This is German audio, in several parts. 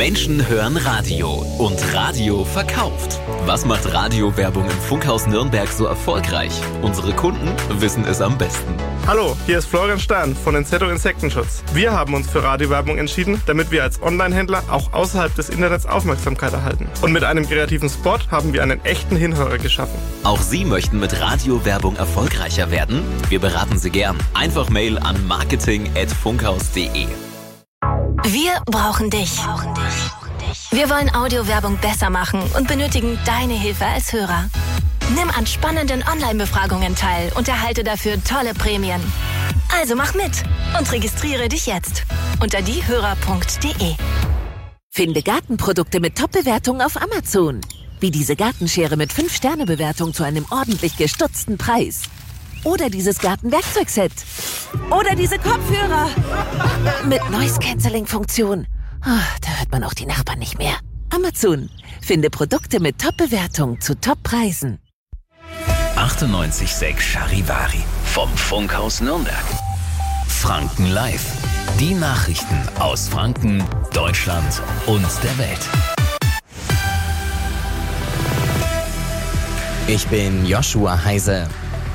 Menschen hören Radio und Radio verkauft. Was macht Radiowerbung im Funkhaus Nürnberg so erfolgreich? Unsere Kunden wissen es am besten. Hallo, hier ist Florian Stahn von Insetto Insektenschutz. Wir haben uns für Radiowerbung entschieden, damit wir als Online-Händler auch außerhalb des Internets Aufmerksamkeit erhalten. Und mit einem kreativen Spot haben wir einen echten Hinhörer geschaffen. Auch Sie möchten mit Radiowerbung erfolgreicher werden? Wir beraten Sie gern. Einfach Mail an marketing@funkhaus.de. Wir brauchen dich. Wir wollen Audiowerbung besser machen und benötigen deine Hilfe als Hörer. Nimm an spannenden Online-Befragungen teil und erhalte dafür tolle Prämien. Also mach mit und registriere dich jetzt unter diehörer.de. Finde Gartenprodukte mit Top-Bewertungen auf Amazon. Wie diese Gartenschere mit 5-Sterne-Bewertung zu einem ordentlich gestutzten Preis. Oder dieses Gartenwerkzeugset. Oder diese Kopfhörer mit Noise-Canceling-Funktion. Da hört man auch die Nachbarn nicht mehr. Amazon. Finde Produkte mit Top-Bewertung zu Top-Preisen. 98,6 Charivari vom Funkhaus Nürnberg. Franken Live. Die Nachrichten aus Franken, Deutschland und der Welt. Ich bin Joshua Heise.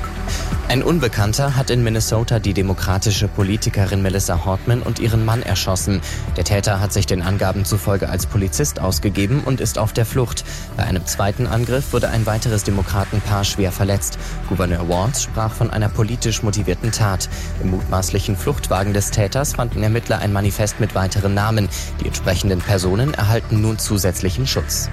Ein Unbekannter hat in Minnesota die demokratische Politikerin Melissa Hortman und ihren Mann erschossen. Der Täter hat sich den Angaben zufolge als Polizist ausgegeben und ist auf der Flucht. Bei einem zweiten Angriff wurde ein weiteres Demokratenpaar schwer verletzt. Gouverneur Walz sprach von einer politisch motivierten Tat. Im mutmaßlichen Fluchtwagen des Täters fanden Ermittler ein Manifest mit weiteren Namen. Die entsprechenden Personen erhalten nun zusätzlichen Schutz.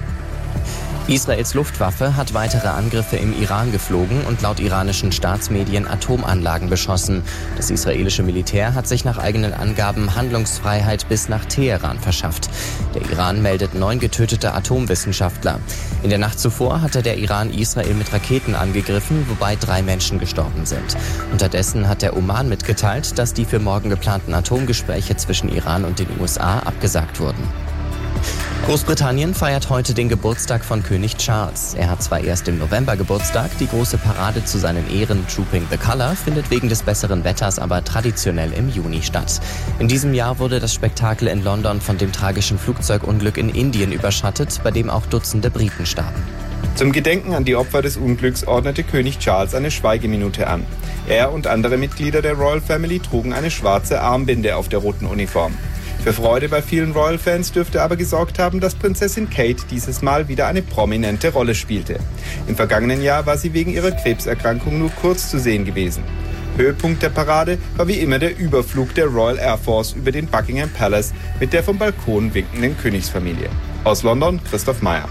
Israels Luftwaffe hat weitere Angriffe im Iran geflogen und laut iranischen Staatsmedien Atomanlagen beschossen. Das israelische Militär hat sich nach eigenen Angaben Handlungsfreiheit bis nach Teheran verschafft. Der Iran meldet 9 getötete Atomwissenschaftler. In der Nacht zuvor hatte der Iran Israel mit Raketen angegriffen, wobei 3 Menschen gestorben sind. Unterdessen hat der Oman mitgeteilt, dass die für morgen geplanten Atomgespräche zwischen Iran und den USA abgesagt wurden. Großbritannien feiert heute den Geburtstag von König Charles. Er hat zwar erst im November Geburtstag, die große Parade zu seinen Ehren Trooping the Colour findet wegen des besseren Wetters aber traditionell im Juni statt. In diesem Jahr wurde das Spektakel in London von dem tragischen Flugzeugunglück in Indien überschattet, bei dem auch Dutzende Briten starben. Zum Gedenken an die Opfer des Unglücks ordnete König Charles eine Schweigeminute an. Er und andere Mitglieder der Royal Family trugen eine schwarze Armbinde auf der roten Uniform. Für Freude bei vielen Royal-Fans dürfte aber gesorgt haben, dass Prinzessin Kate dieses Mal wieder eine prominente Rolle spielte. Im vergangenen Jahr war sie wegen ihrer Krebserkrankung nur kurz zu sehen gewesen. Höhepunkt der Parade war wie immer der Überflug der Royal Air Force über den Buckingham Palace mit der vom Balkon winkenden Königsfamilie. Aus London, Christoph Meyer.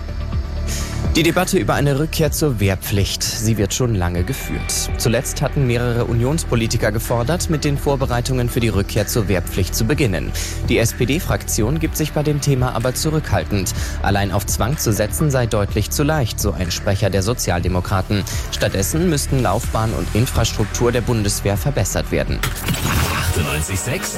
Die Debatte über eine Rückkehr zur Wehrpflicht, sie wird schon lange geführt. Zuletzt hatten mehrere Unionspolitiker gefordert, mit den Vorbereitungen für die Rückkehr zur Wehrpflicht zu beginnen. Die SPD-Fraktion gibt sich bei dem Thema aber zurückhaltend. Allein auf Zwang zu setzen sei deutlich zu leicht, so ein Sprecher der Sozialdemokraten. Stattdessen müssten Laufbahn und Infrastruktur der Bundeswehr verbessert werden. 98,6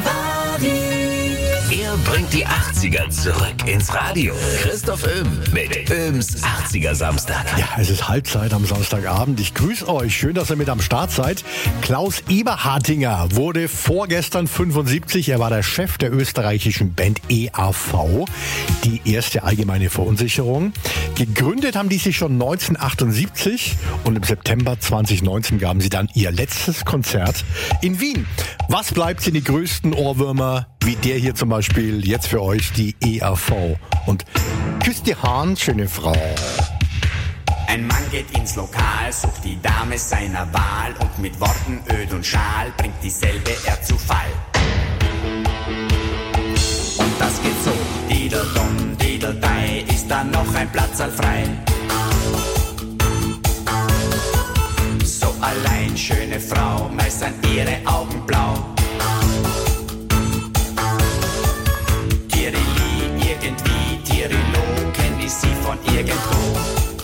Er bringt die 80er zurück ins Radio. Christoph Oehm mit Oehms 80er Samstag. Ja, es ist Halbzeit am Samstagabend. Ich grüße euch. Schön, dass ihr mit am Start seid. Klaus Eberhardinger wurde vorgestern 75. Er war der Chef der österreichischen Band EAV, die erste allgemeine Verunsicherung. Gegründet haben die sich schon 1978 und im September 2019 gaben sie dann ihr letztes Konzert in Wien. Was bleibt sind die größten Ohrwürmer, wie der hier zum Beispiel, jetzt für euch die EAV. Und küsst die Hand, schöne Frau. Ein Mann geht ins Lokal, sucht die Dame seiner Wahl und mit Worten öd und schal bringt dieselbe er zu Fall. Und das geht so, Dideldum, Dideldei, ist da noch ein Platzal frei? So allein, schöne Frau, meist sind ihre Augen blau. Tirili, irgendwie, Tirilo, kenn ich sie von irgendwo.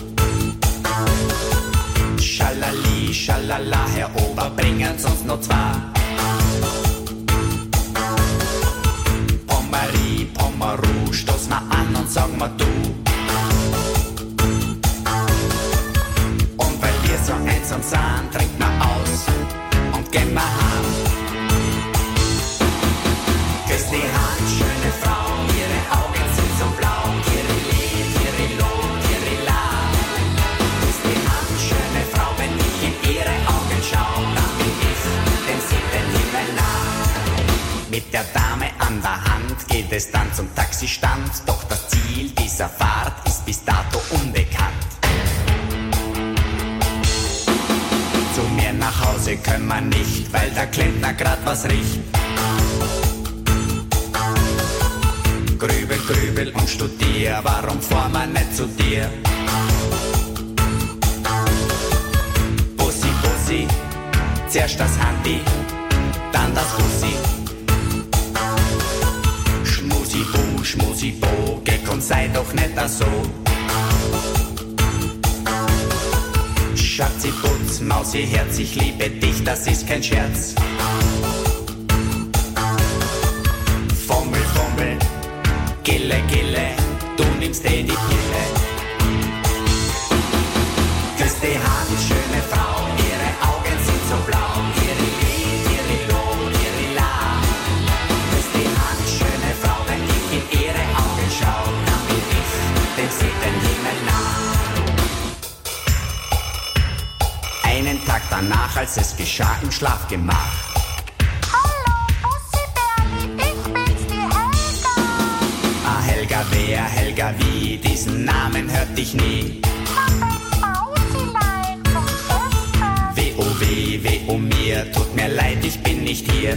Schalali, schalala, Herr Ober, bringen's uns noch zwei. Pommerie, Pommeru, stoß mal an und sag mal du. Und weil wir so einsam sind, trinkt mal aus und gehen mal heim. Küss die Hand, schöne Frau, ihre Augen geht es dann zum Taxistand, doch das Ziel dieser Fahrt ist bis dato unbekannt. Zu mir nach Hause können wir nicht, weil der Klempner grad was riecht. Grübel, grübel und studier, warum fahren wir nicht zu dir? Bussi, Bussi, zuerst das Handy, dann das Bussi. Schmusi, bo, geh und sei doch nicht so. Schatzi, Putz, Mausi, Herz, ich liebe dich, das ist kein Scherz. Fummel, Fummel, Gille, Gille, du nimmst die Pille. Küss die Hand, schöne Frau, ihre Augen sind so blau. Einen Tag danach, als es geschah im Schlafgemach. Hallo, Bussi Berli, ich bin's, die Helga. Ah, Helga wer, Helga wie, diesen Namen hört ich nie. Mausilein vom Festland. Weh, oh mir, tut mir leid, ich bin nicht hier.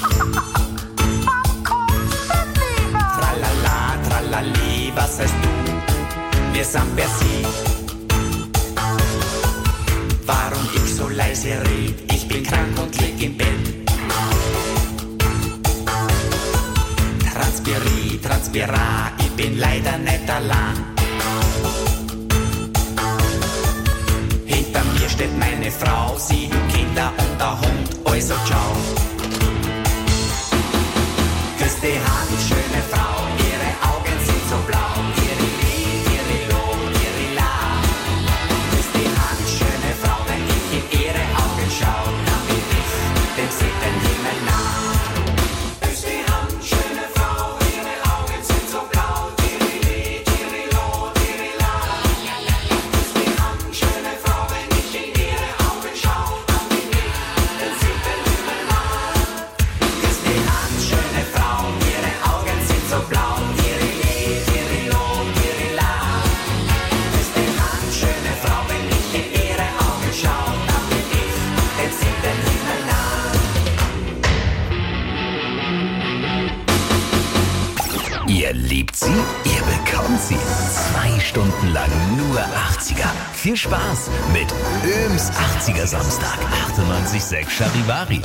Wann kommst du wieder? Tralala, tralali, was heißt du? Wir sind per Sie. Warum ich so leise red? Ich bin krank und lieg im Bett. Transpira, ich bin leider nicht allein. Hinter mir steht meine Frau, 7 Kinder und der Hund, also ciao. Küss die Hand, schöne Frau, ihre Augen sind so blau. Ihr liebt sie, ihr bekommt sie. 2 Stunden lang nur 80er. Viel Spaß mit Öms 80er Samstag. 98,6 Charivari.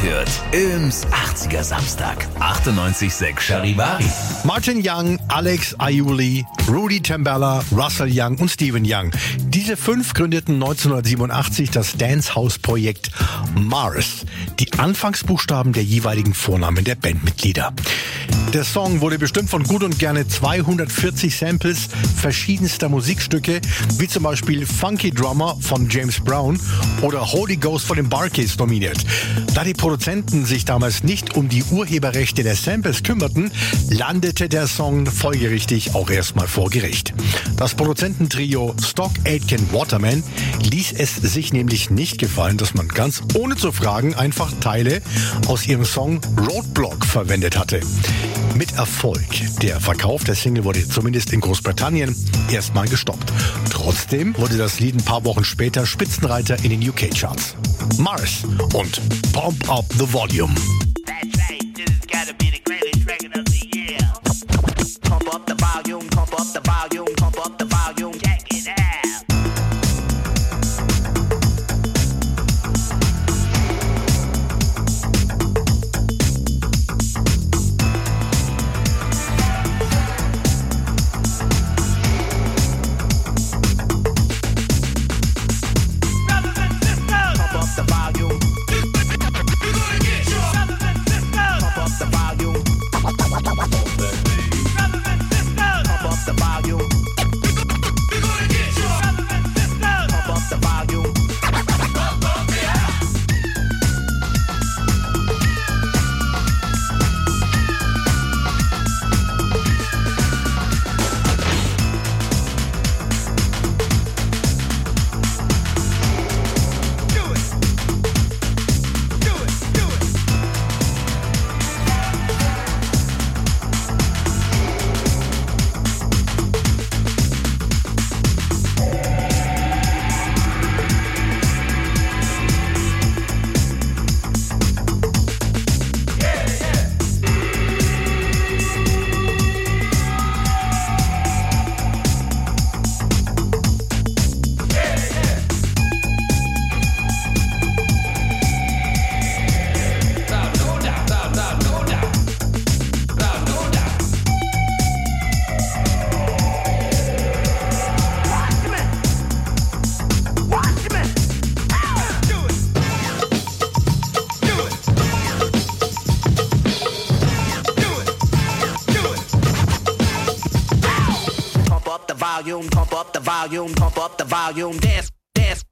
hört Öms 80er Samstag. 98.6 Charivari. Martin Young, Alex Aiuli, Rudy Tambella, Russell Young und Stephen Young. Diese 5 gründeten 1987 das Dancehouse-Projekt Mars. Die Anfangsbuchstaben der jeweiligen Vornamen der Bandmitglieder. Der Song wurde bestimmt von gut und gerne 240 Samples verschiedenster Musikstücke, wie zum Beispiel Funky Drummer von James Brown oder Holy Ghost von den Barkeys nominiert. Da die Produzenten sich damals nicht um die Urheberrechte der Samples kümmerten, landete der Song folgerichtig auch erstmal vor Gericht. Das Produzententrio Stock Aitken Waterman ließ es sich nämlich nicht gefallen, dass man ganz ohne zu fragen einfach Teile aus ihrem Song Roadblock verwendet hatte. Mit Erfolg. Der Verkauf der Single wurde zumindest in Großbritannien erstmal gestoppt. Trotzdem wurde das Lied ein paar Wochen später Spitzenreiter in den UK-Charts. Mars und Pump Up the Volume. That's right, this has gotta be the greatest record of the year. Pump up the volume, pump up the volume, pump up the volume, check it out. Pump up the volume, pump up the volume, dance, dance.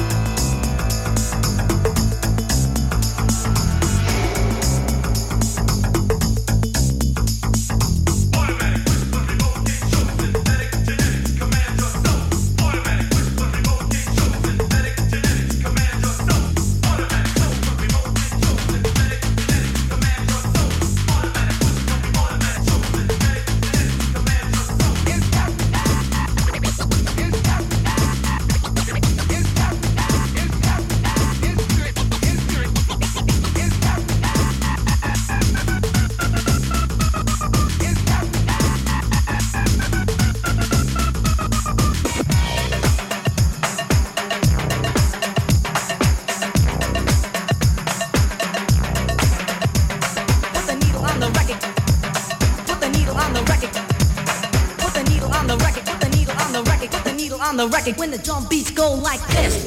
On the record when the drum beats go like this.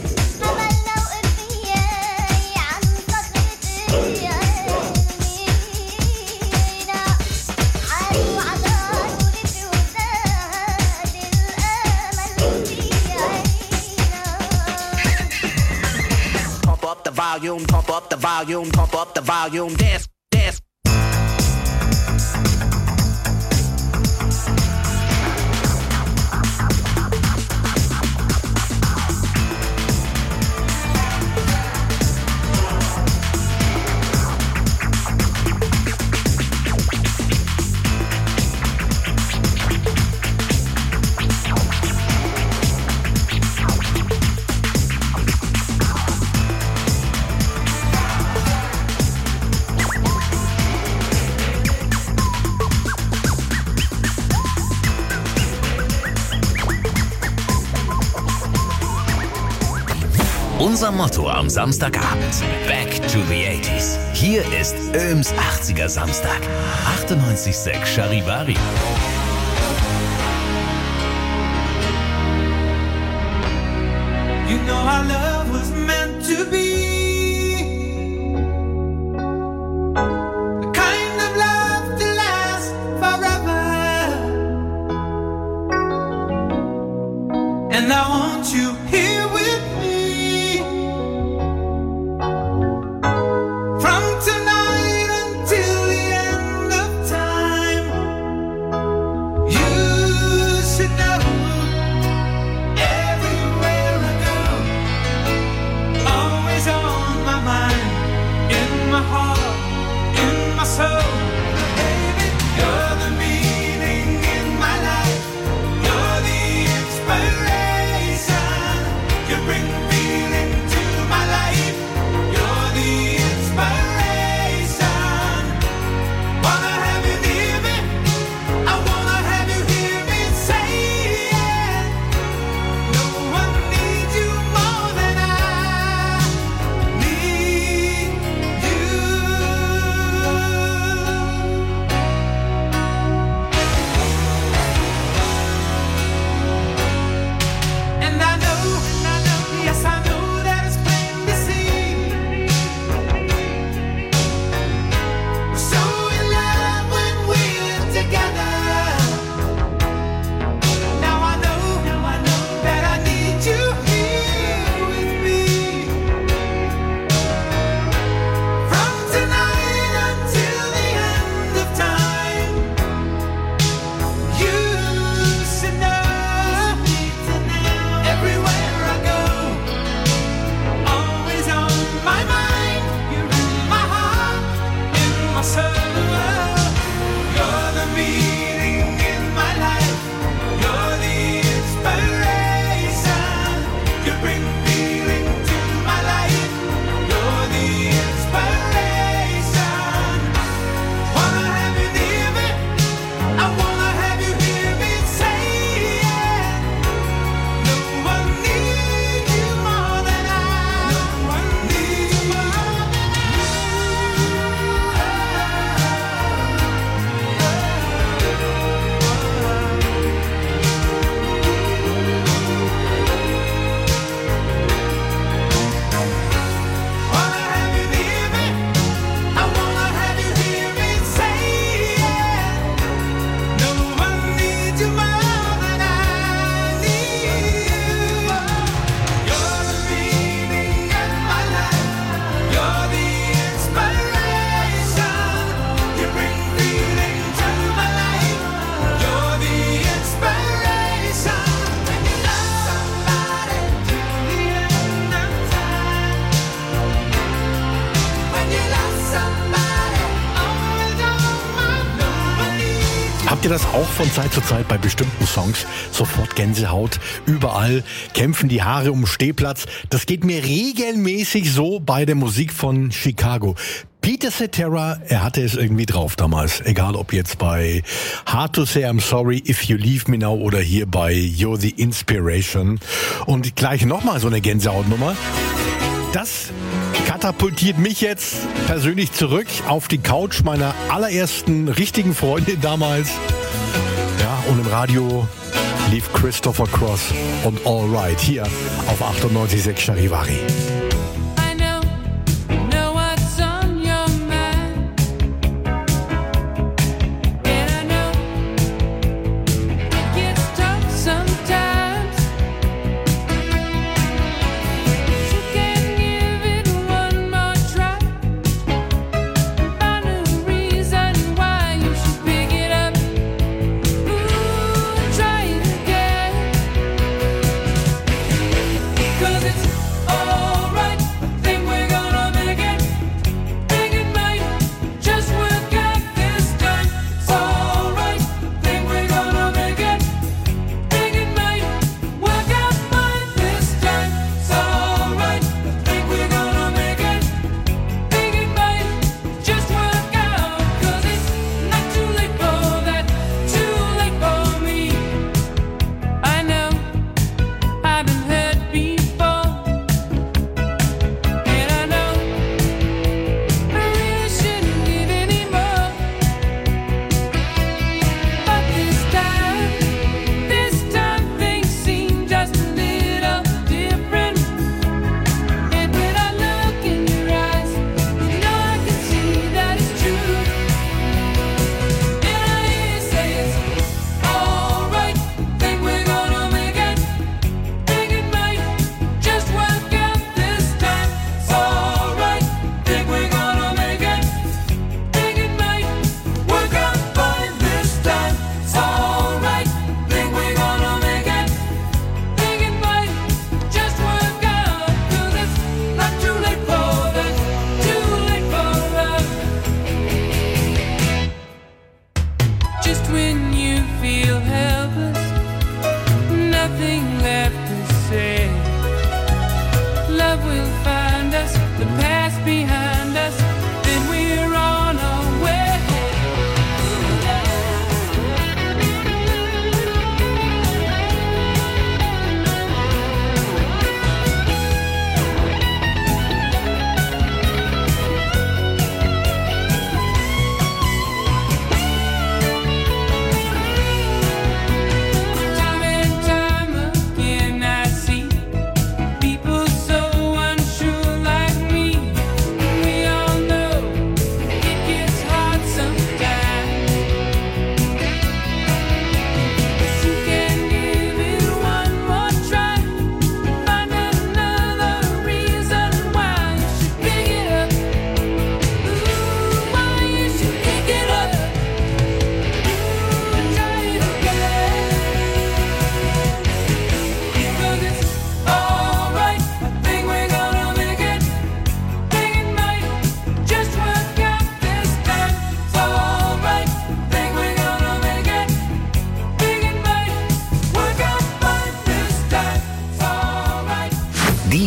Pump up the volume, pump up the volume, pump up the volume, dance, dance. Unser Motto am Samstagabend: Back to to the 80s. Hier ist Öms 80er Samstag. 98.6 Charivari. You know our love was meant to be the kind of love to last forever. And I want you here with me from tonight until the end of time. You should know everywhere I go, always on my mind, in my heart, in my soul. Baby, you're the meaning in my life. You're the inspiration. You bring feeling to my life. You're the inspiration. Wanna have you near me. I wanna have you hear me say it. No one needs you more than I need you. And I know, yes I know that it's plain to see. We're so in love when we're together. Now I know that I need you here with me. From tonight until the end of time. You should know everywhere I go, always on my mind. You're in my heart, in my soul. You're the meaning in my life. You're the inspiration. You bring feeling to my life. You're the inspiration. Wanna have you near me. I wanna have you hear me say it. No one needs you more than I. No one needs you more than Wanna have you near me. I wanna have you hear me say it. No one needs you more than I need you. You're the meaning in my life. You're the inspiration. You bring feeling to my life. You're the inspiration. When you love somebody till the end of time. When you love somebody, always on my mind. Habt ihr das auch von Zeit zu Zeit bei bestimmten Songs? Sofort Gänsehaut, überall kämpfen die Haare um Stehplatz. Das geht mir regelmäßig so bei der Musik von Chicago. Peter Cetera, er hatte es irgendwie drauf damals. Egal ob jetzt bei Hard to Say I'm Sorry If You Leave Me Now oder hier bei You're the Inspiration. Und gleich nochmal so eine Gänsehautnummer. Das katapultiert mich jetzt persönlich zurück auf die Couch meiner allerersten richtigen Freundin damals. Ja, und im Radio lief Christopher Cross und All Right hier auf 98.6 Charivari. I know what's on your mind. And I know it gets tough sometimes. You can give it one more try. Find a reason why you should pick it up. Ooh, try it again. 'Cause it's all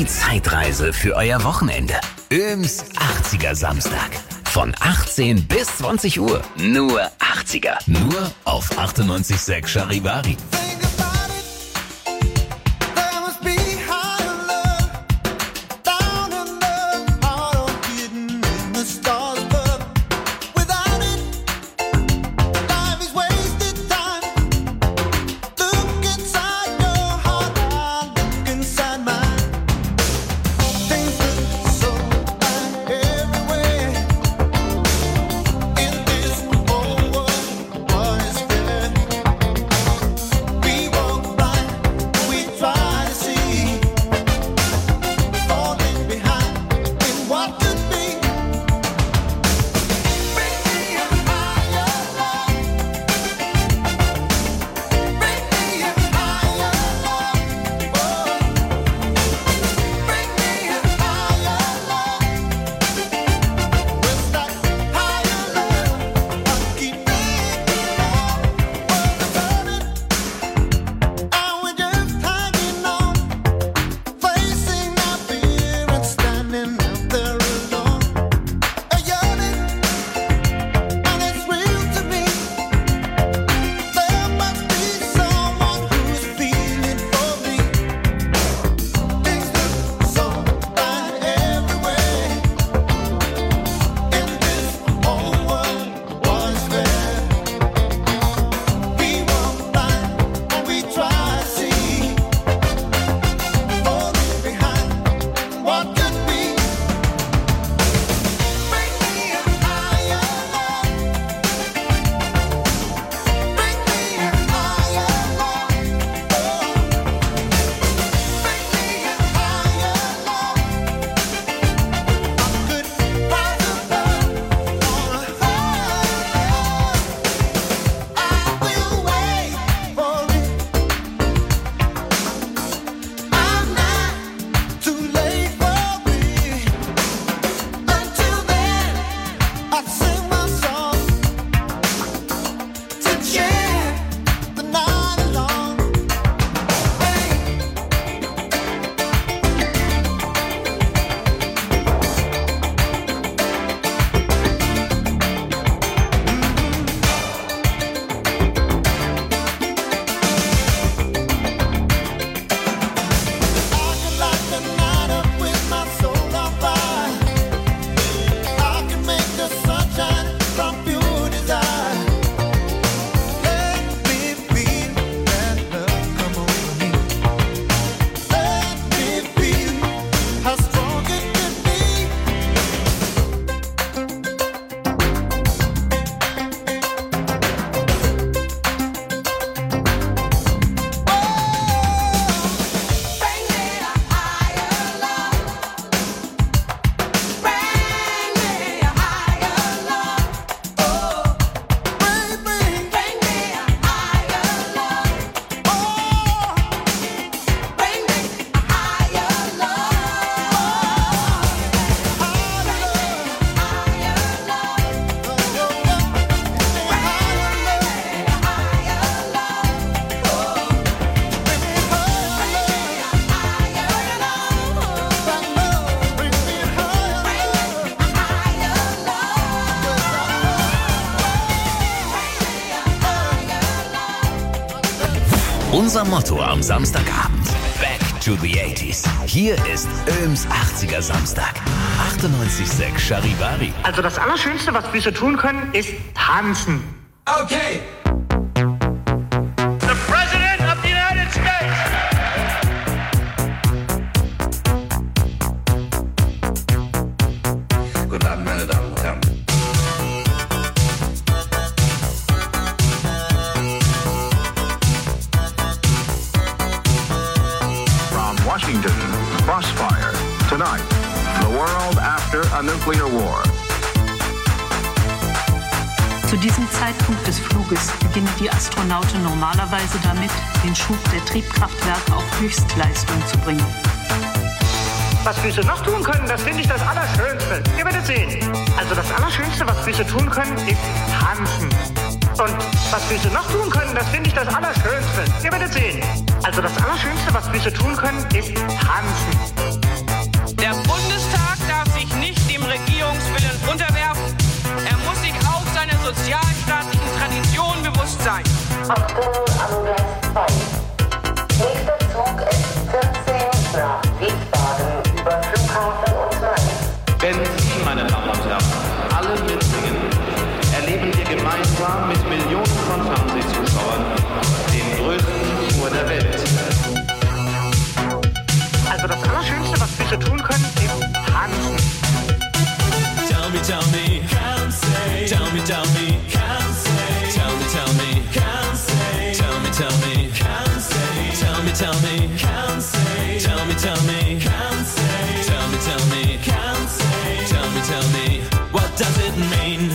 Zeitreise für euer Wochenende. Öms 80er Samstag. Von 18 bis 20 Uhr. Nur 80er. Nur auf 98.6 Charivari. Unser Motto am Samstagabend. Back to the 80s. Hier ist Öms 80er Samstag. 98.6 Charivari. Also das Allerschönste, was Füße tun können, ist tanzen. Okay. The President of the United States. Guten Abend, meine Damen und Herren. From Washington, Crossfire. Tonight, the world after a nuclear war. Zu diesem Zeitpunkt des Fluges beginnen die Astronauten normalerweise damit, den Schub der Triebkraftwerke auf Höchstleistung zu bringen. Was Füße noch tun können, das finde ich das Allerschönste. Ihr werdet sehen. Also das Allerschönste, was Füße tun können, ist tanzen. Und was Füße noch tun können, das finde ich das Allerschönste. Ihr werdet sehen. Also das Allerschönste, was Füße tun können, ist tanzen. Regierungswillen unterwerfen. Er muss sich auch seiner sozialstaatlichen Tradition bewusst sein. Achtung, Angleis 2. Nächster Zug ist 14 nach Wiesbaden über Flughafen und Mainz. Wenn Sie, meine Damen und Herren, alle mitsingen, erleben wir gemeinsam mit Millionen von Fernsehzuschauern den größten Tour der Welt. Also das Allerschönste, was Füße tun können, ist tanzen. Tell me, can't say. Tell me, can't say. Tell me, can't say. Tell me, can't say. Tell me, can't say. Tell me, can't say. Tell me, can't say. Tell me, what does it mean?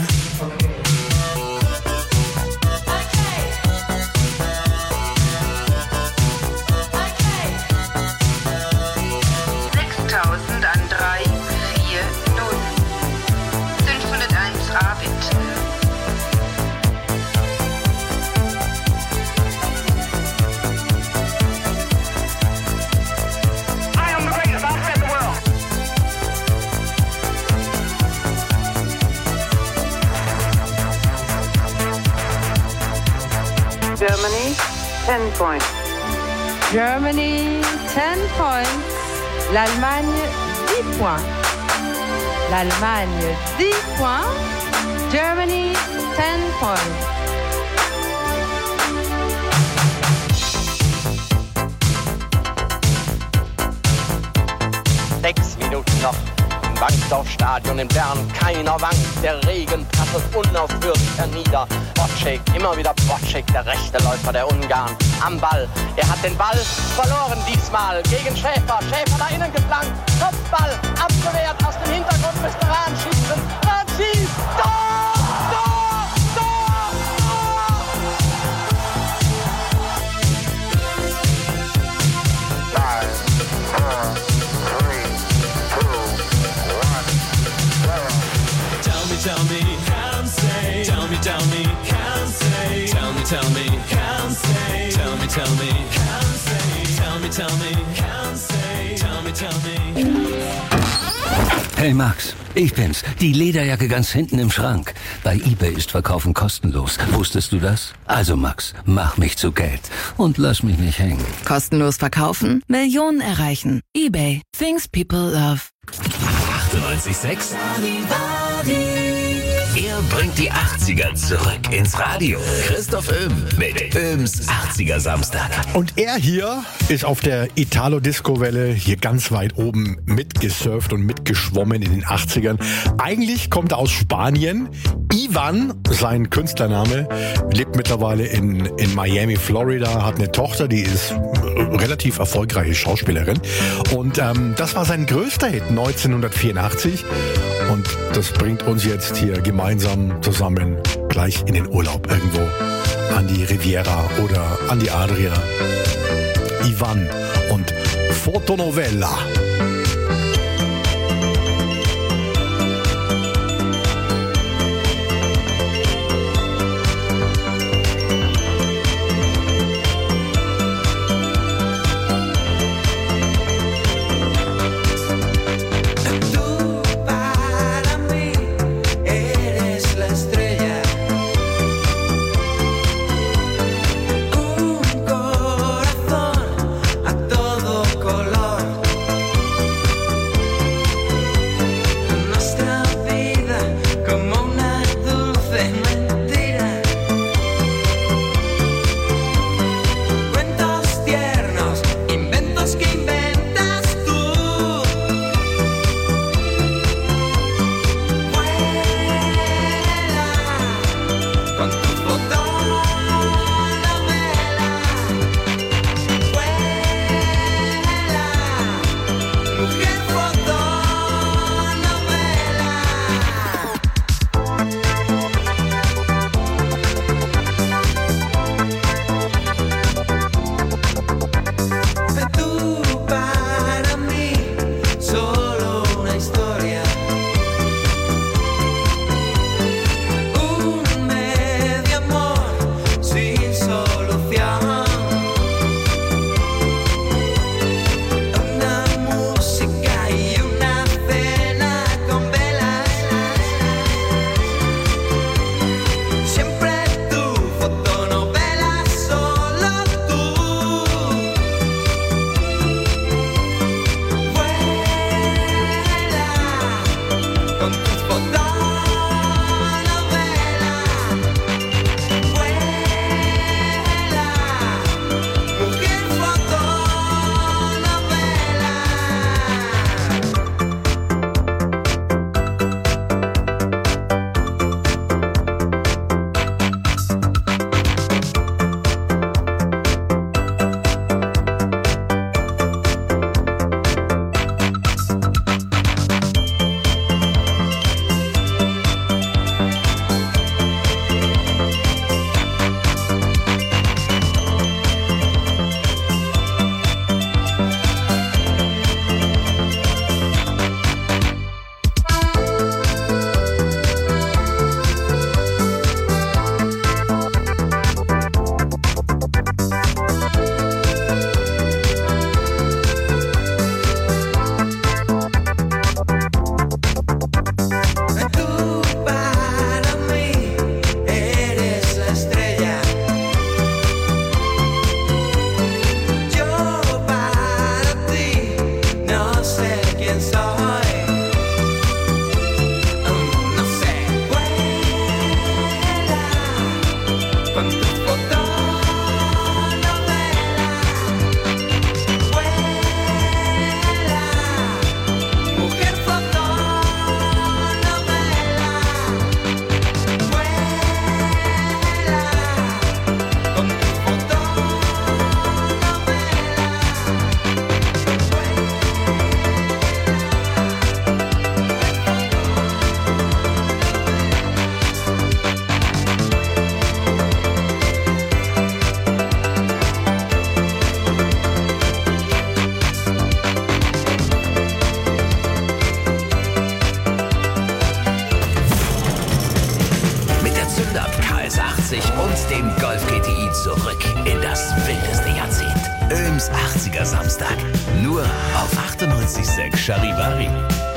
Germany, 10 points. Germany, 10 points. L'Allemagne, 10 points. L'Allemagne, 10 points. Germany, 10 points. Sechs Minuten noch. Im Wankdorfstadion in Bern, keiner wankt. Der Regen prasselt unaufhörlich hernieder. Bocek, immer wieder Bocek, der rechte Läufer der Ungarn. Am Ball, er hat den Ball verloren diesmal gegen Schäfer. Schäfer da innen geflankt, Kopfball abgewehrt, aus dem Hintergrund müsste Rahn schießen. Rahn schießt, Tor, Tor, Tor, Tor! 9, 4, 3, 2, 1. Tell me, can't say. Tell me, can't say. Tell me, can't say. Tell me, can't say. Tell me, can't say. Tell me. Hey Max, ich bin's. Die Lederjacke ganz hinten im Schrank. Bei eBay ist Verkaufen kostenlos. Wusstest du das? Also Max, mach mich zu Geld und lass mich nicht hängen. Kostenlos verkaufen, Millionen erreichen. eBay. Things people love. 98,6. Er bringt die 80er zurück ins Radio. Christoph Öhm mit Öhms 80er Samstag. Und er hier ist auf der Italo-Disco-Welle hier ganz weit oben mitgesurft und mitgeschwommen in den 80ern. Eigentlich kommt er aus Spanien. Ivan, sein Künstlername, lebt mittlerweile in Miami, Florida, hat eine Tochter, die ist relativ erfolgreiche Schauspielerin. Und das war sein größter Hit 1984. Und das bringt uns jetzt hier gemeinsam zusammen gleich in den Urlaub irgendwo an die Riviera oder an die Adria. Ivan und Fotonovella. Un corazón a todo color. 100 KS80 und dem Golf GTI zurück in das wildeste Jahrzehnt. Öhms 80er Samstag. Nur auf 98.6 Charivari.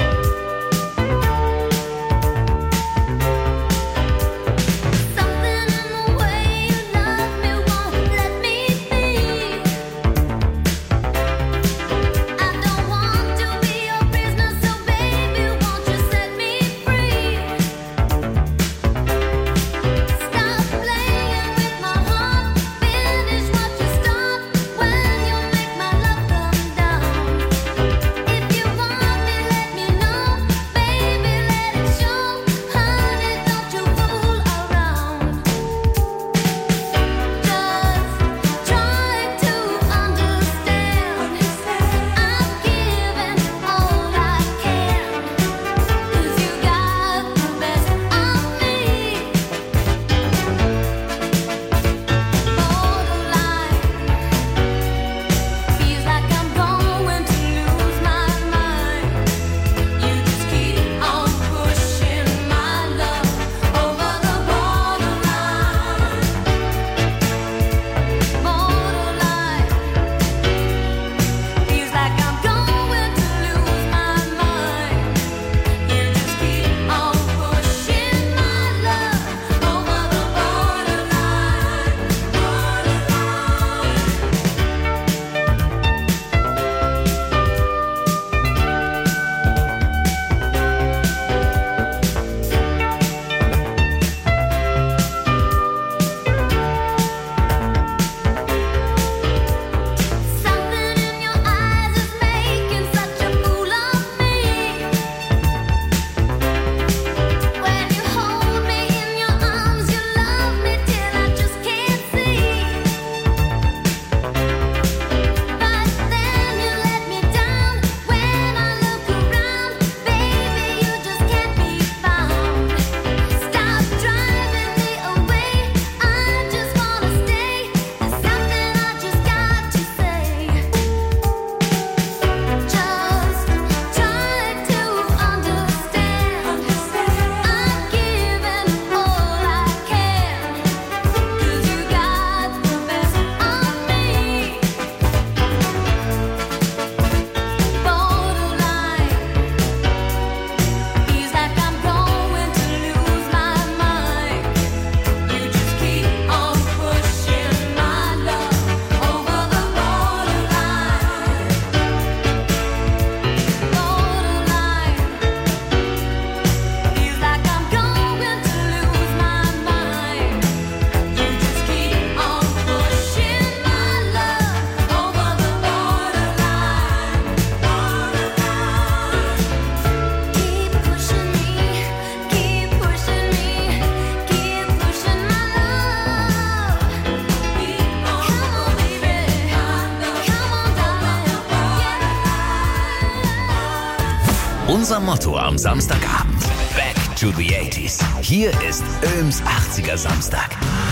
Unser Motto am Samstagabend. Back to the 80s. Hier ist Öhms 80er Samstag.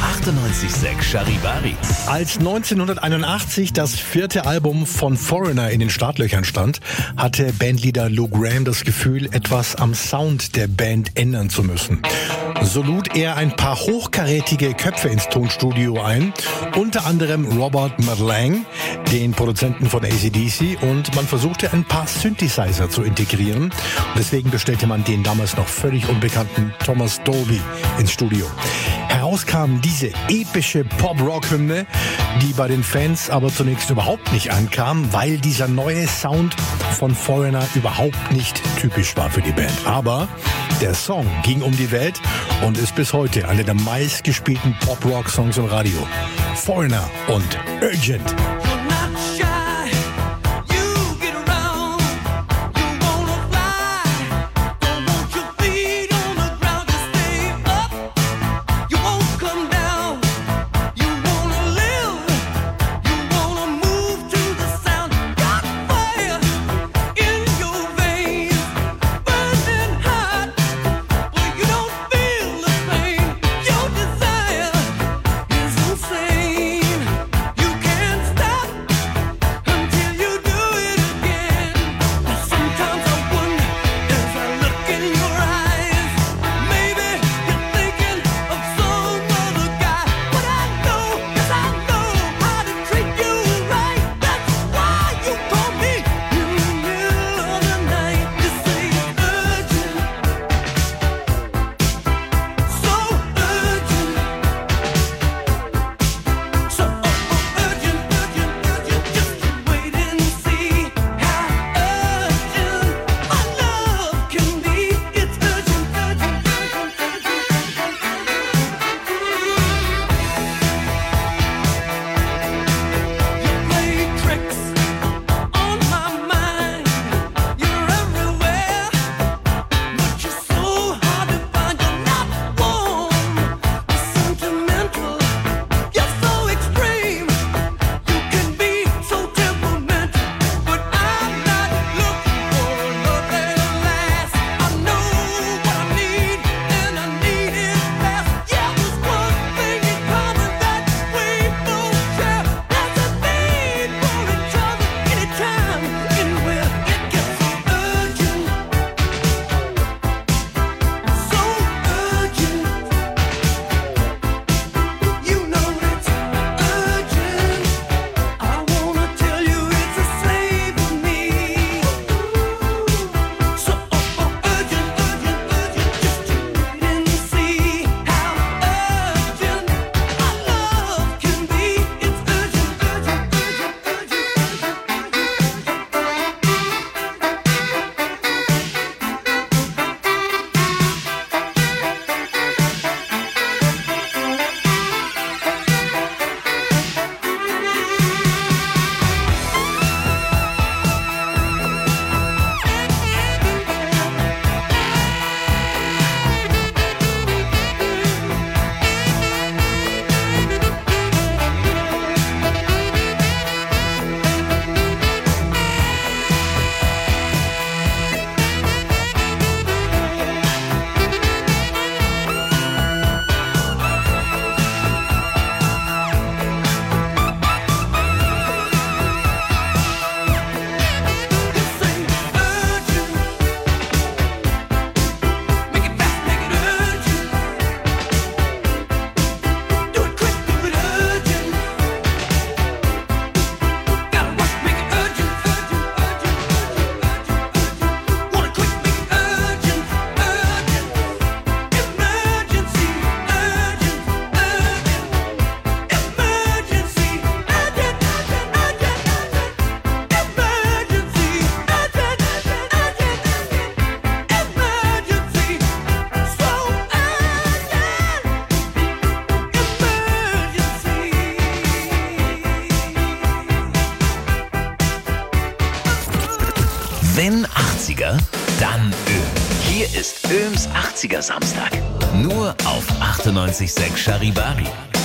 98.6 Charivari. Als 1981 das 4. Album von Foreigner in den Startlöchern stand, hatte Bandleader Lou Gramm das Gefühl, etwas am Sound der Band ändern zu müssen. So lud er ein paar hochkarätige Köpfe ins Tonstudio ein, unter anderem Robert Madlang, den Produzenten von AC/DC, und man versuchte ein paar Synthesizer zu integrieren. Und deswegen bestellte man den damals noch völlig unbekannten Thomas Dolby ins Studio. Heraus kam diese epische Pop-Rock-Hymne, die bei den Fans aber zunächst überhaupt nicht ankam, weil dieser neue Sound von Foreigner überhaupt nicht typisch war für die Band. Aber der Song ging um die Welt und ist bis heute einer der meistgespielten Pop-Rock-Songs im Radio. Foreigner und Urgent. You can't stop. 80er? Dann Öhm. Hier ist Öhms 80er Samstag. Nur auf 98.6 Charivari.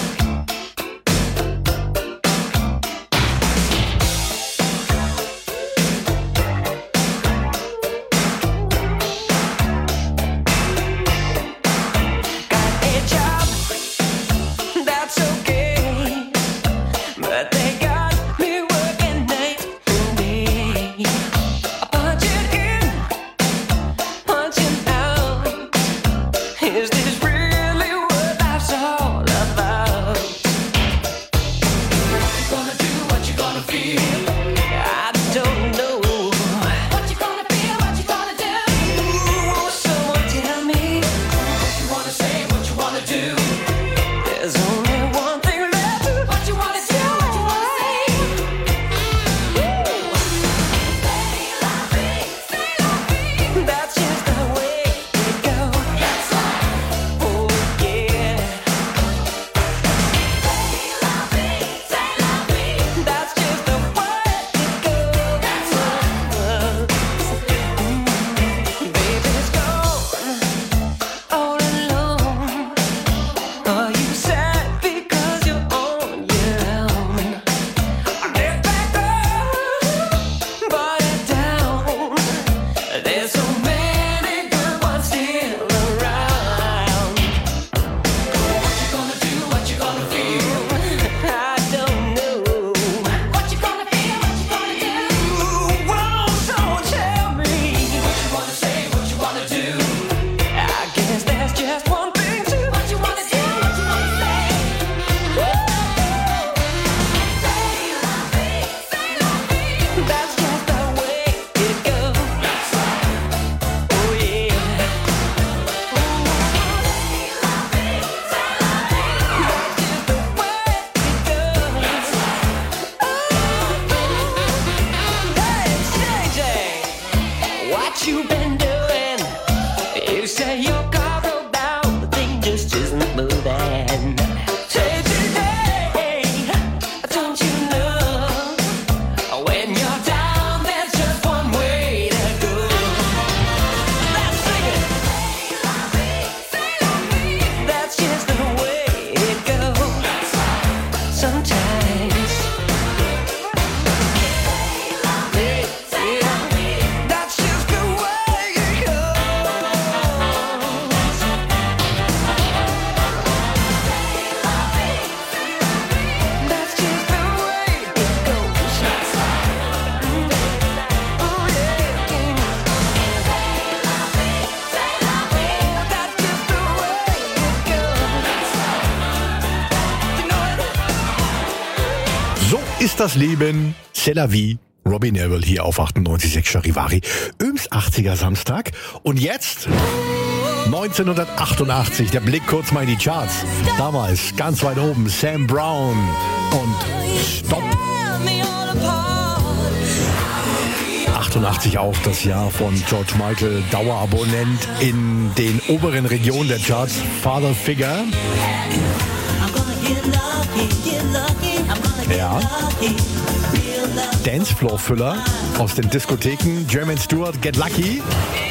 Ist das Leben, c'est la vie. Robbie Neville hier auf 98.6 Charivari. Öhms 80er Samstag. Und jetzt 1988. Der Blick kurz mal in die Charts. Damals ganz weit oben Sam Brown und Stop. 88 auch das Jahr von George Michael, Dauerabonnent in den oberen Regionen der Charts. Father Figure. Ja. Dancefloor-Füller aus den Diskotheken. Jermaine Stewart, Get Lucky.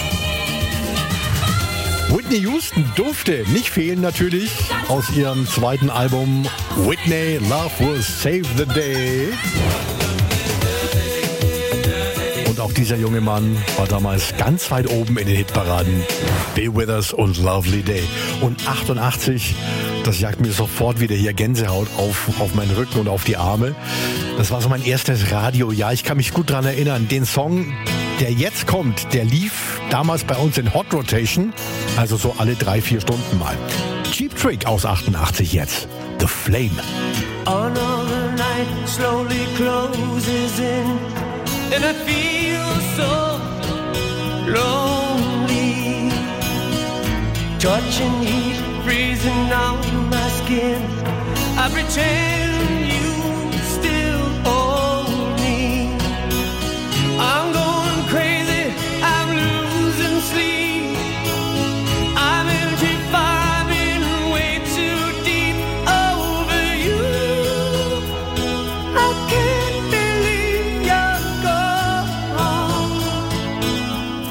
Whitney Houston durfte nicht fehlen natürlich aus ihrem zweiten Album Whitney, Love Will Save the Day. Und auch dieser junge Mann war damals ganz weit oben in den Hitparaden. Bill Withers und Lovely Day. Und 88, das jagt mir sofort wieder hier Gänsehaut auf meinen Rücken und auf die Arme. Das war so mein erstes Radiojahr. Ich kann mich gut daran erinnern. Den Song, der jetzt kommt, der lief damals bei uns in Hot Rotation. Also so alle 3-4 Stunden mal. Cheap Trick aus 88 jetzt. The Flame. Another night slowly closes in, and I feel so lonely. Touching heat, freezing on my skin. I pretend you still hold me. I'm going crazy, I'm losing sleep. I'm empty, vibing way too deep over you. I can't believe you're gone.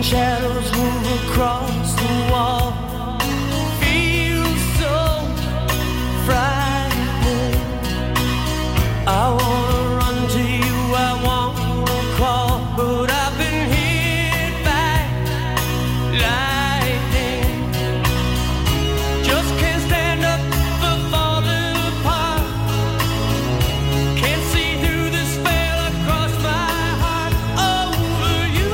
Shadows move across the wall. Feels so frightening. I wanna run to you, I wanna crawl, but I've been hit by lightning. Just can't stand up for falling apart. Can't see through the spell across my heart. Over you,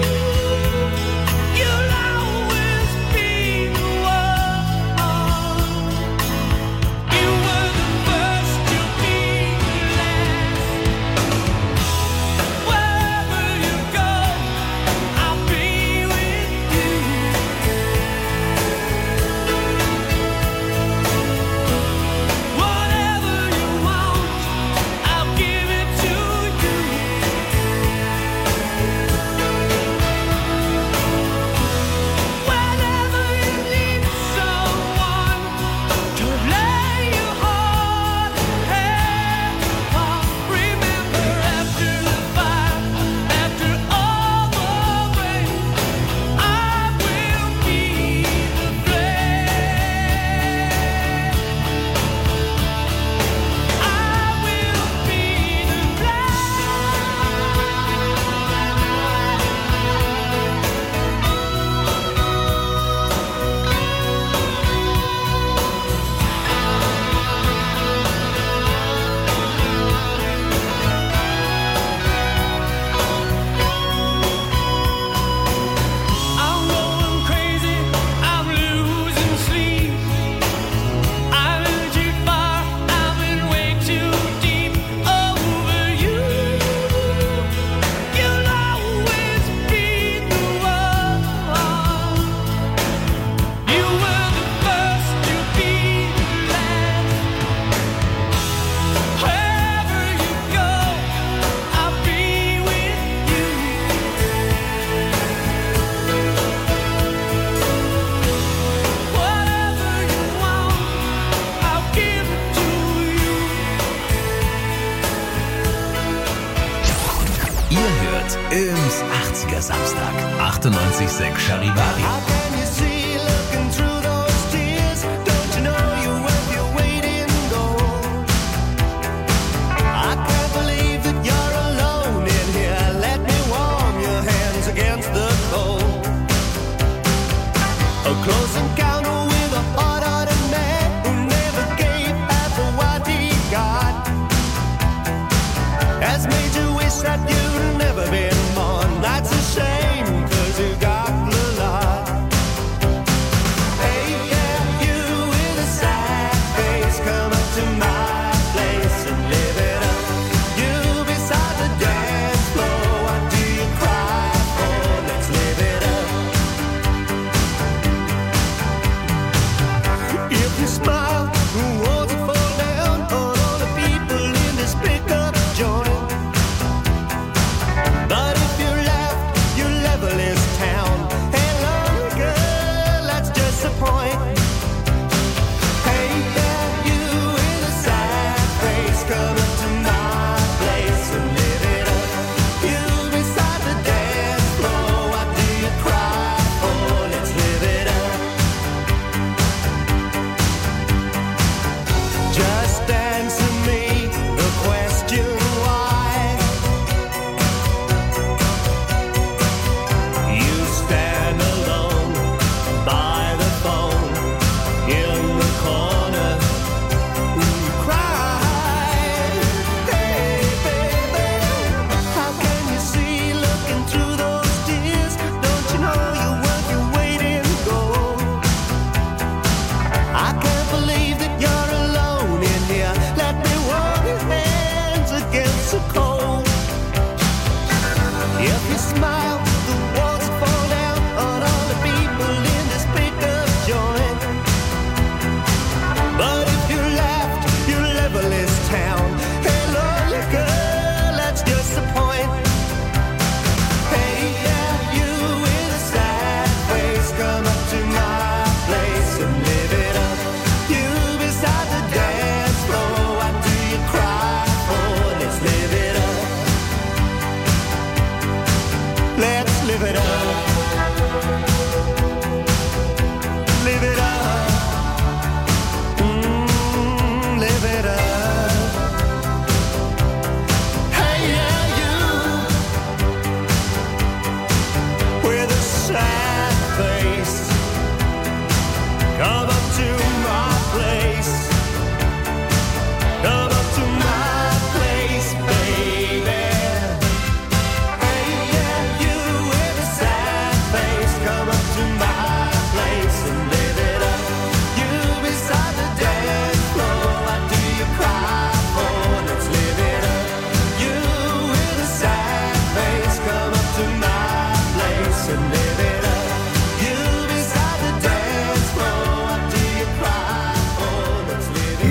you'll always be the one. You were the first, you'll be the last. Wherever you go, I'll be with you. Whatever you want, I'll give it to you. Whenever you need someone to lay your heart and head upon, remember after the fire, after all the rain, I will be the flame. I will be the I'm going crazy, I'm losing sleep. I've been too far, I've been way too deep. Over you, you'll always be the one. You were the first, you'll be the last. Wherever you go, I'll be with you. Whatever you want, I'll give it to you. Ihr hört Öms 80er Samstag, 98.6 Charivari. How can you see looking through those tears? Don't you know you're worth your weight in gold? I can't believe that you're alone in here. Let me warm your hands against the cold. A close encounter with a hard-hearted man who never gave half of what he got. Has made you wish that you'd never been born. That's a shame, 'cause you got a lot.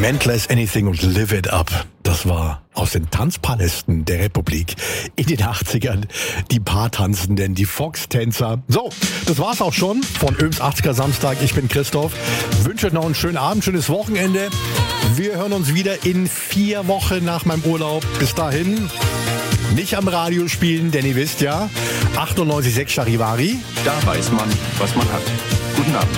Mental as Anything und Live It Up. Das war aus den Tanzpalästen der Republik in den 80ern. Die Paartanzenden, die Fox-Tänzer. So, das war's auch schon von Öms 80er Samstag. Ich bin Christoph. Wünsche euch noch einen schönen Abend, schönes Wochenende. Wir hören uns wieder in 4 Wochen nach meinem Urlaub. Bis dahin, nicht am Radio spielen, denn ihr wisst ja, 98,6 Charivari. Da weiß man, was man hat. Guten Abend.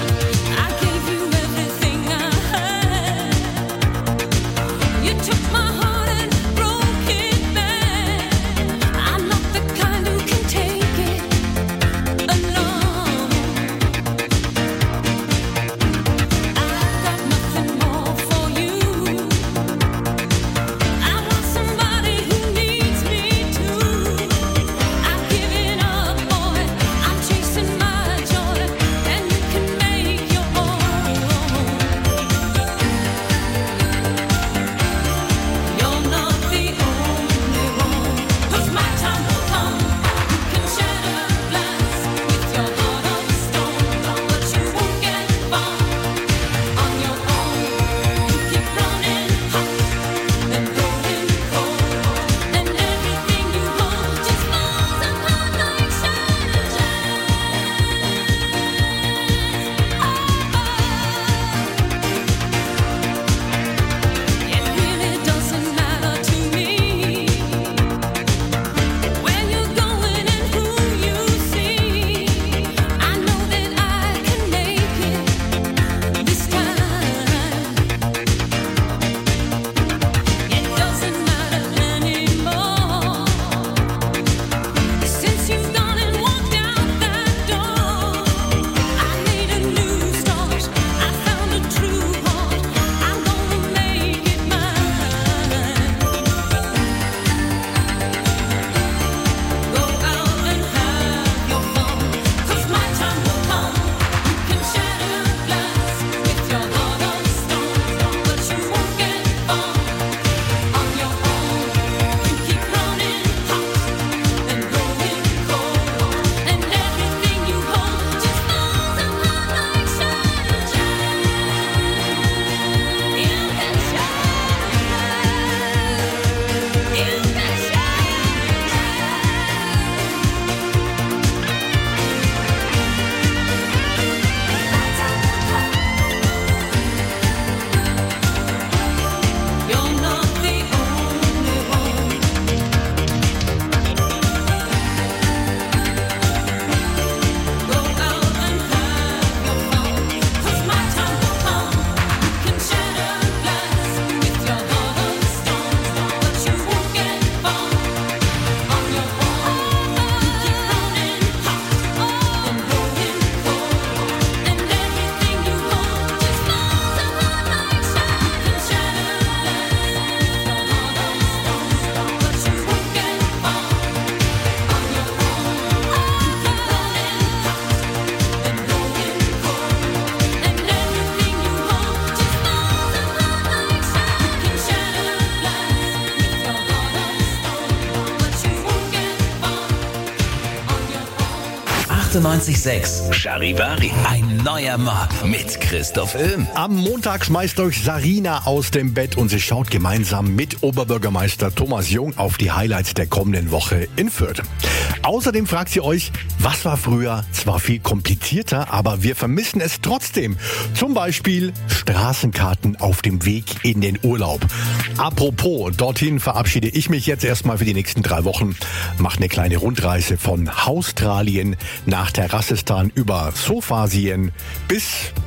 Charivari, ein neuer Morgen mit Christoph Öhm. Am Montag schmeißt euch Sarina aus dem Bett und sie schaut gemeinsam mit Oberbürgermeister Thomas Jung auf die Highlights der kommenden Woche in Fürth. Außerdem fragt sie euch, was war früher zwar viel komplizierter, aber wir vermissen es trotzdem. Zum Beispiel Straßenkarten auf dem Weg in den Urlaub. Apropos, dorthin verabschiede ich mich jetzt erstmal für die nächsten 3 Wochen. Mache eine kleine Rundreise von Australien nach Terrassistan über Sofasien bis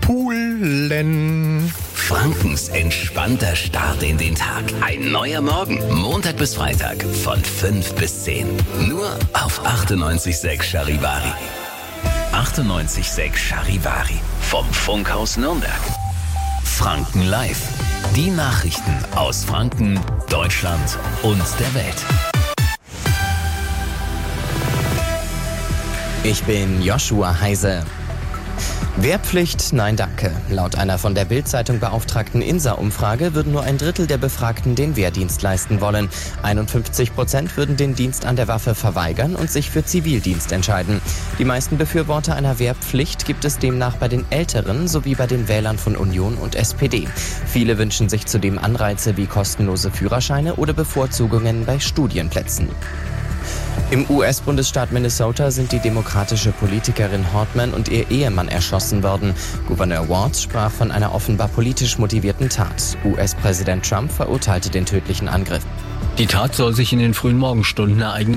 Poolen. Frankens entspannter Start in den Tag. Ein neuer Morgen. Montag bis Freitag von 5 bis 10. Nur auf 98,6 Charivari. 98,6 Charivari. Vom Funkhaus Nürnberg. Franken Live. Die Nachrichten aus Franken, Deutschland und der Welt. Ich bin Joshua Heise. Wehrpflicht? Nein, danke. Laut einer von der Bild-Zeitung beauftragten INSA-Umfrage würden nur 1/3 der Befragten den Wehrdienst leisten wollen. 51% würden den Dienst an der Waffe verweigern und sich für Zivildienst entscheiden. Die meisten Befürworter einer Wehrpflicht gibt es demnach bei den Älteren sowie bei den Wählern von Union und SPD. Viele wünschen sich zudem Anreize wie kostenlose Führerscheine oder Bevorzugungen bei Studienplätzen. Im US-Bundesstaat Minnesota sind die demokratische Politikerin Hartman und ihr Ehemann erschossen worden. Gouverneur Watts sprach von einer offenbar politisch motivierten Tat. US-Präsident Trump verurteilte den tödlichen Angriff. Die Tat soll sich in den frühen Morgenstunden ereignen.